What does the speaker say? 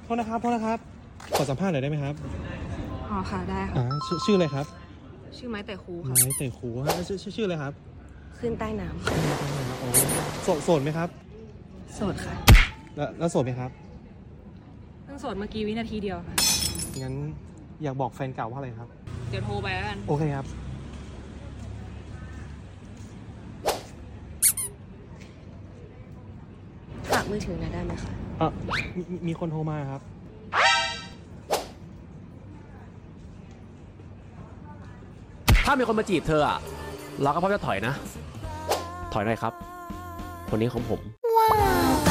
โทษนะครับ ขอสัมภาษณ์หน่อยได้ไหมครับอ๋อค่ะได้ค่ะชื่ออะไรครับชื่อไม้แต่ครูค่ะไม้เตะขูชื่ออะไรครับขึ้นใต้น้โอ้โสดไหมครับำโสดค่ะแล้วโสดไหมครับเพิ่งโสดเมื่อกี้วินาทีเดียวค่ะงั้นอยากบอกแฟนเก่าว่าอะไรครับเดี๋ยวโทรไปแล้วกันโอเคครับฝากมือถือหน่อยได้ไหมคะมีคนโทรมาครับถ้ามีคนมาจีบเธออะเราก็พร้อมจะถอยนะ ถอยหน่อยครับ คนนี้ของผม Wow.